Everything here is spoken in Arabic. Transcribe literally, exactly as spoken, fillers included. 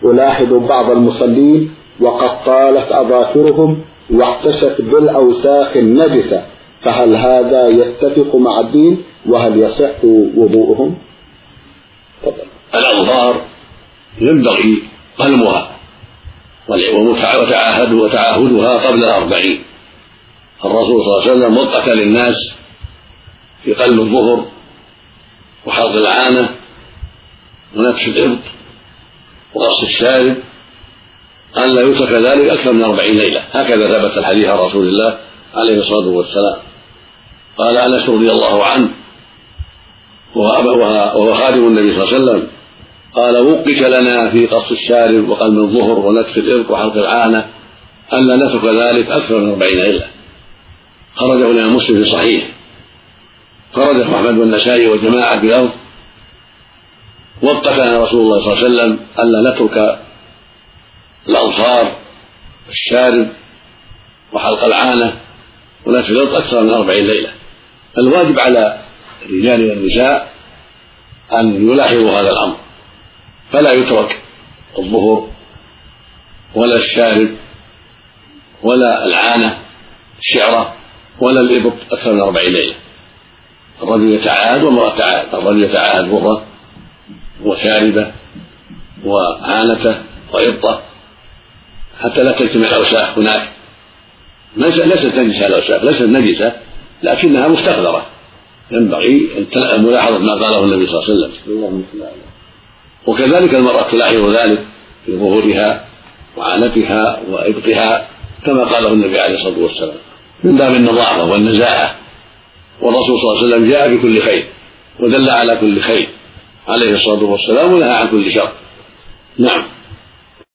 ألاحظ بعض المصلين وقد طالت أظافرهم واحتشت بالأوساخ النجسة، فهل هذا يتفق مع الدين؟ وهل يصح وضوءهم؟ الأظفار ينبغي قلمها وتعاهدها قبل الأربعين. الرسول صلى الله عليه وسلم وقت للناس في قلم الظهر وحلق العانة ونتف الإبط وقص الشارب أن لا يترك ذلك أكثر من أربعين ليلة، هكذا ثبت الحديث عن رسول الله عليه الصلاة والسلام. قال أنس رضي الله عنه وهو خادم النبي صلى الله عليه وسلم قال وقت لنا في قص الشارب وقلم الظهر ونتف الإبط وحلق العانة أن لا نترك ذلك أكثر من أربعين ليلة. خرجه الإمام مسلم في صحيح، خرجه أحمد والنسائي وجماعة بلفظ وقت لنا رسول الله صلى الله عليه وسلم أن لا نترك الأظفار والشارب وحلق العانة ونتف الإبط أكثر من أربعين ليلة. الواجب على الرجال والنساء أن يلاحظوا هذا الأمر، فلا يترك الظهر ولا الشارب ولا العانة الشعرة ولا الإبط أكثر من أربعين ليلة. الرجل يتعاهد والمرأة تعاهد، الرجل يتعاهد ظهره وشاربه وعانته وإبطه حتى لا تجتمع الأوساخ هناك. ليست نجسة الأوساخ، ليست نجسة لكنها مستقذرة، ينبغي ملاحظة ما قاله النبي صلى الله عليه وسلم. وكذلك المرأة تلاحظ ذلك في ظهورها وعانتها وإبطها كما قاله النبي عليه الصلاة والسلام من باب النظافة والنزاهة، والرسول صلى الله عليه وسلم جاء بكل خير ودل على كل خير عليه الصلاة والسلام ونهى عن كل شر. نعم.